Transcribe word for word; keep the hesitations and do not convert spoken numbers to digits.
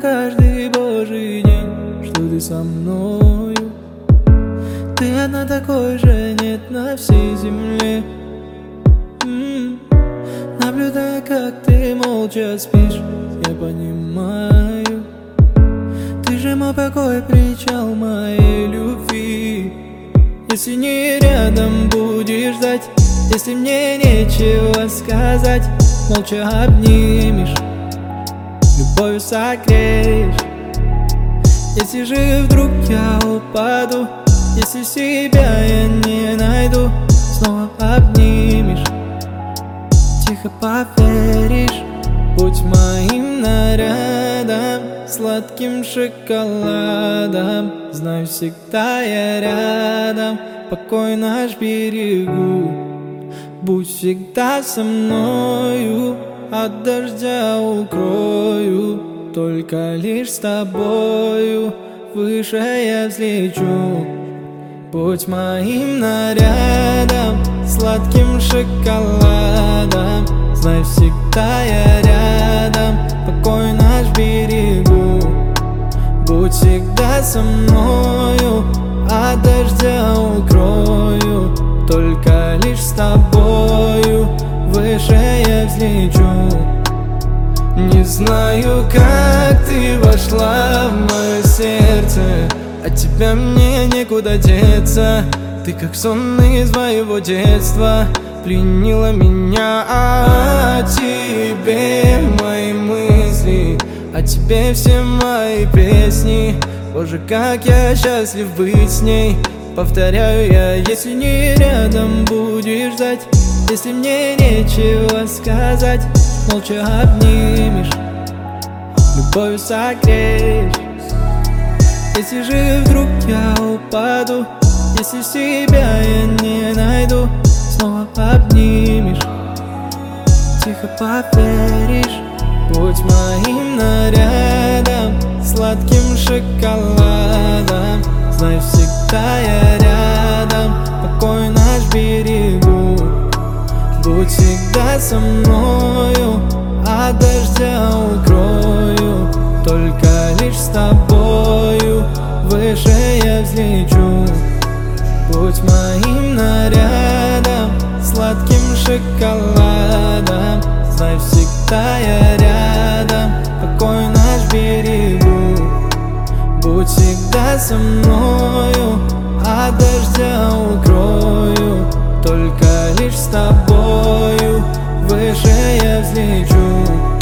каждый божий день, что ты со мною. Ты одна, такой же нет на всей земле. М-м. Наблюдая, как ты молча спишь, я понимаю, ты же мой покой, причал моей любви. Если не рядом будешь ждать, если мне нечего сказать, молча обнимешь, любовью согреешь. Если же вдруг я упаду, если себя я не найду, снова обнимешь, тихо поверишь. Будь моим нарядом, сладким шоколадом, знаю, всегда я рядом, покой наш берегу. Будь всегда со мною, от дождя укрою, только лишь с тобою выше я взлечу. Будь моим нарядом, сладким шоколадом, знай, всегда я рядом, покой наш берегу. Будь всегда со мною, от дождя укрою, только лишь с тобою выше я взлечу. Не знаю, как ты вошла в мое сердце, от тебя мне некуда деться. Ты как сон из моего детства, пленила меня. О тебе мои мысли, о тебе все мои песни. Боже, как я счастлив быть с ней. Повторяю я, если не рядом будешь ждать, если мне нечего сказать, молча обнимешь, любовью согреешь. Если же вдруг я упаду, если себя я не найду, снова обнимешь, тихо поверишь. Будь моим нарядом, сладким шоколадом, знай, всегда я рядом, покой наш берегу. Будь всегда со мною, от дождя укрою, только лишь с тобою выше я взлечу. Будь моим нарядом, сладким шоколадом, знай, всегда я рядом, покой наш берегу. Будь всегда со мною, от дождя укрою, только лишь с тобою выше я взлечу.